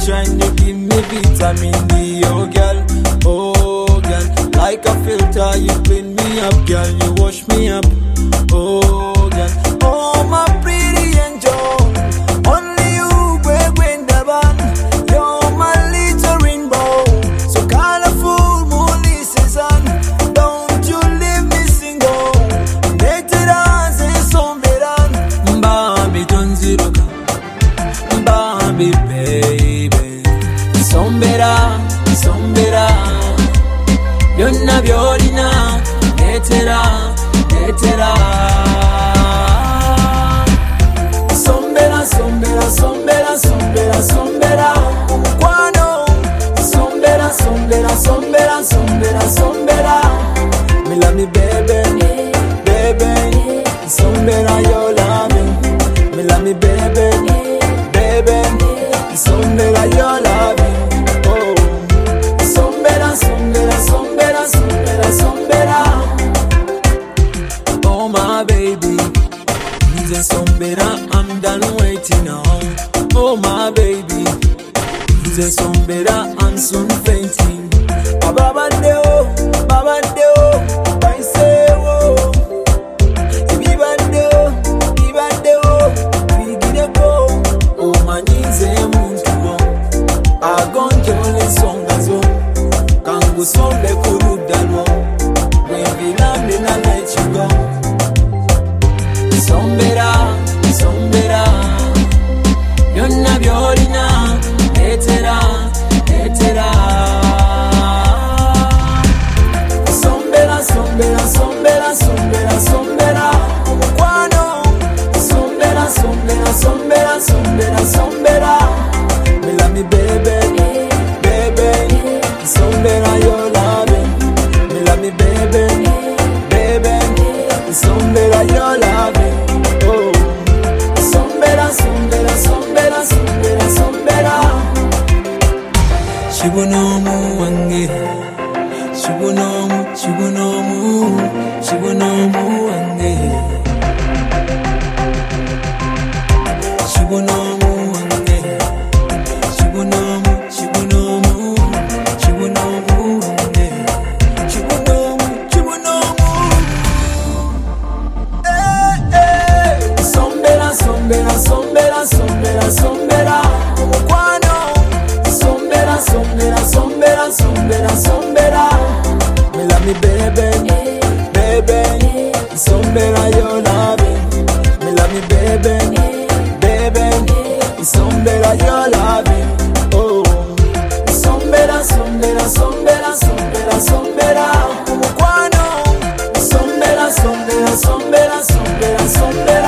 sunshine, you give me vitamin D, oh girl, oh girl. Like a filter, you clean me up, girl, you wash me up, oh girl. Oh my pretty angel, only you, Gwen Daban. You're my little rainbow, so colorful, Molly season. Don't you leave me single. Naked as a somberan, Bambi don't zero, Bambi baby. Sombera, sombera, yonna byolina, netera, netera. Sombera, sombera, sombera, sombera, sombera, umukwano. Sombera, sombera, sombera, sombera, sombera. Me love me baby, baby. Sombera your loving. Me love me baby, baby. Sombera your loving. Oh, sombera, sombera, sombera, sombera, sombera. Oh my baby, Nize sombera, I'm done waiting now. Oh my baby, Nize sombera, I'm soon fainting. Baba deo, baisewo. Biba deo, bigideko. Oh my Nize muntu, agonjole songazo. Kangu sombe kurudalo. Wengilambe na let you go. Sombera, sombera, yonna byolina, netera, netera. Sombera, sombera, sombera, sombera, sombera, umukwano. Sombera, sombera, sombera, sombera, sombera. Me love me baby, baby. Sombera your loving. Me love me baby, baby. Sombera your loving. Oh, sombera, sombera, sombera, sombera, sombera. Shibunomu wange, shibunomu, shibunomu, shibunomu wange, shibunomu wange, shibunomu, shibunomu, shibunomu wange, shibunomu, shibunomu. Sombera, sombera, sombera, sombera, sombera, umukwano. Sombera, sombera, sombera, sombera, sombera. Me love me baby, baby. Sombera your loving. Me love me baby, baby. Sombera your loving. Oh, sombera, sombera, sombera, sombera, sombera, umukwano. Sombera, sombera, sombera, sombera, sombera.